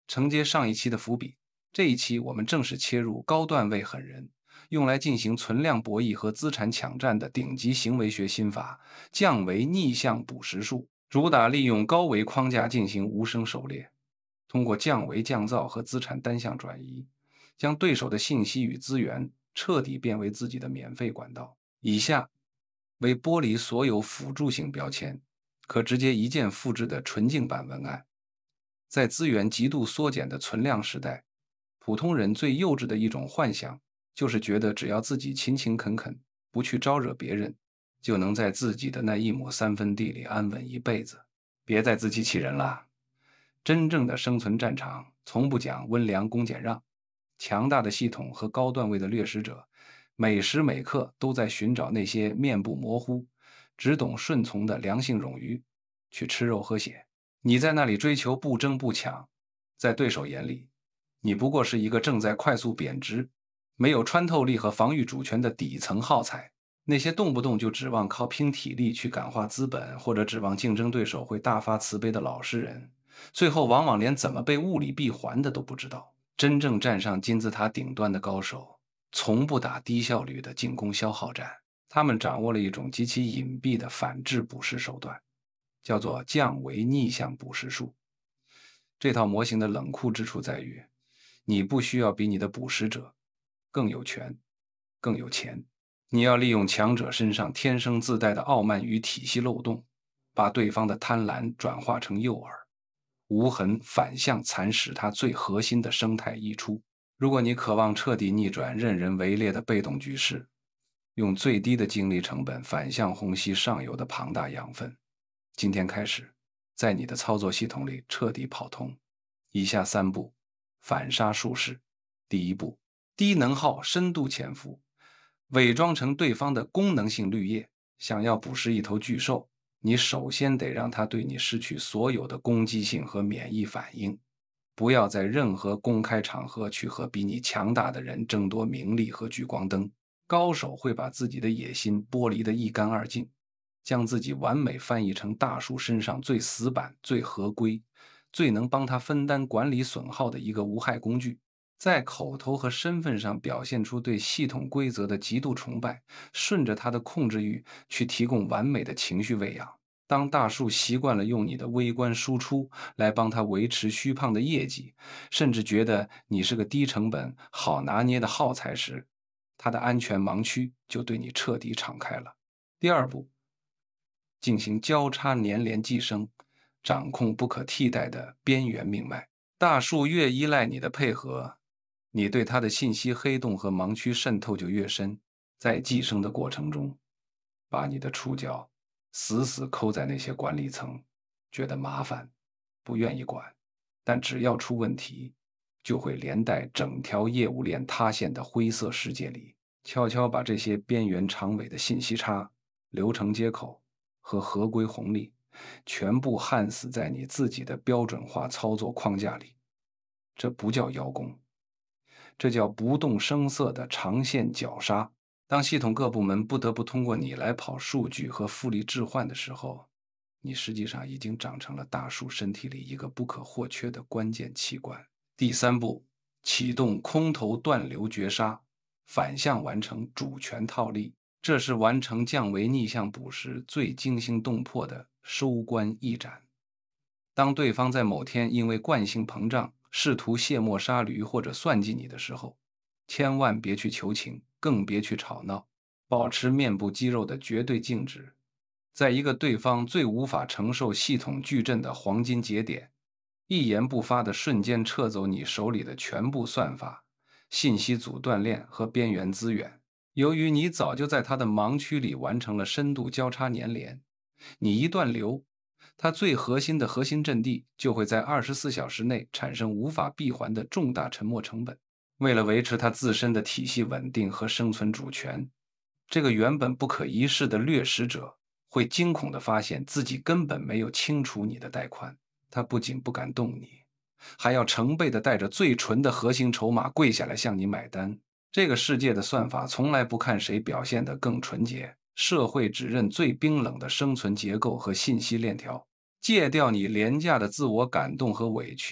承接上一期的伏笔，这一期我们正式切入高段位狠人用来进行存量博弈和资产抢占的顶级行为学心法——降维逆向捕食术，主打利用高维框架进行无声狩猎，通过降维降噪和资产单向转移，将对手的信息与资源彻底变为自己的免费管道。以下为剥离所有辅助性标签，可直接一键复制的纯净版文案。在资源极度缩减的存量时代，普通人最幼稚的一种幻想，就是觉得只要自己勤勤恳恳，不去招惹别人，就能在自己的那一亩三分地里安稳一辈子。别再自欺欺人了，真正的生存战场从不讲温良恭俭让，强大的系统和高段位的掠食者，每时每刻都在寻找那些面部模糊、只懂顺从的良性冗余，去吃肉喝血。你在那里追求不争不抢，在对手眼里，你不过是一个正在快速贬值、没有穿透力和防御主权的底层耗材。那些动不动就指望靠拼体力去感化资本，或者指望竞争对手会大发慈悲的老实人，最后往往连怎么被物理闭环的都不知道。真正站上金字塔顶端的高手，从不打低效率的进攻消耗战，他们掌握了一种极其隐蔽的反制捕食手段，叫做降维逆向捕食术。这套模型的冷酷之处在于，你不需要比你的捕食者更有权、更有钱，你要利用强者身上天生自带的傲慢与体系漏洞，把对方的贪婪转化成诱饵，无痕反向蚕食它最核心的生态溢出。如果你渴望彻底逆转任人围猎的被动局势，用最低的精力成本反向虹吸上游的庞大养分，今天开始，在你的操作系统里彻底跑通。以下3步反杀术式。第1步，低能耗深度潜伏，伪装成对方的功能性绿叶。想要捕食一头巨兽，你首先得让它对你失去所有的攻击性和免疫反应。不要在任何公开场合去和比你强大的人争夺名利和聚光灯。高手会把自己的野心剥离得一干二净，将自己完美翻译成大树身上最死板、最合规、最能帮他分担管理损耗的一个无害工具。在口头和身份上表现出对系统规则的极度崇拜，顺着他的控制欲去提供完美的情绪喂养。当大树习惯了用你的微观输出来帮他维持虚胖的业绩，甚至觉得你是个低成本、好拿捏的耗材时，他的安全盲区就对你彻底敞开了。第2步，进行交叉粘连寄生，掌控不可替代的边缘命脉。大树越依赖你的配合，你对它的信息黑洞和盲区渗透就越深。在寄生的过程中，把你的触角死死扣在那些管理层，觉得麻烦，不愿意管，但只要出问题，就会连带整条业务链塌陷的灰色世界里，悄悄把这些边缘长尾的信息差、流程接口和合规红利全部焊死在你自己的标准化操作框架里。这不叫邀功，这叫不动声色的长线绞杀。当系统各部门不得不通过你来跑数据和复利置换的时候，你实际上已经长成了大树身体里一个不可或缺的关键器官。第3步，启动空头断流绝杀，反向完成主权套利。这是完成降维逆向捕食最惊心动魄的收官一斩。当对方在某天因为惯性膨胀，试图卸磨杀驴或者算计你的时候，千万别去求情，更别去吵闹，保持面部肌肉的绝对静止。在一个对方最无法承受系统矩阵的黄金节点，一言不发的瞬间撤走你手里的全部算法、信息阻断链和边缘资源。由于你早就在它的盲区里完成了深度交叉粘连，你一断流，它最核心的核心阵地就会在24小时内产生无法闭环的重大沉没成本。为了维持它自身的体系稳定和生存主权，这个原本不可一世的掠食者会惊恐地发现自己根本没有清除你的带宽。他不仅不敢动你，还要成倍地带着最纯的核心筹码跪下来向你买单。这个世界的算法从来不看谁表现得更纯洁，社会只认最冰冷的生存结构和信息链条。戒掉你廉价的自我感动和委屈，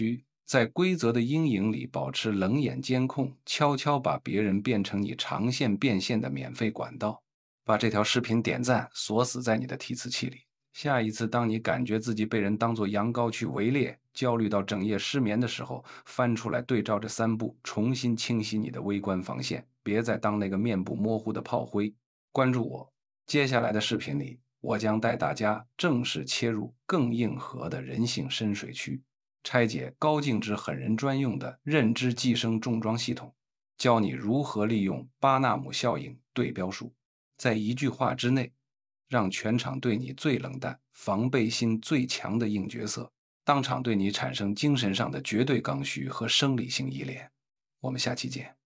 在规则的阴影里保持冷眼监控，悄悄把别人变成你长线变现的免费管道。把这条视频点赞，锁死在你的提词器里。下一次，当你感觉自己被人当作羊羔去围猎，焦虑到整夜失眠的时候，翻出来对照这3步，重新清晰你的微观防线，别再当那个面部模糊的炮灰。关注我，接下来的视频里，我将带大家正式切入更硬核的人性深水区，拆解高净值狠人专用的认知寄生重装系统，教你如何利用巴纳姆效应对标术，在一句话之内，让全场对你最冷淡、防备心最强的硬角色，当场对你产生精神上的绝对刚需和生理性依恋。我们下期见。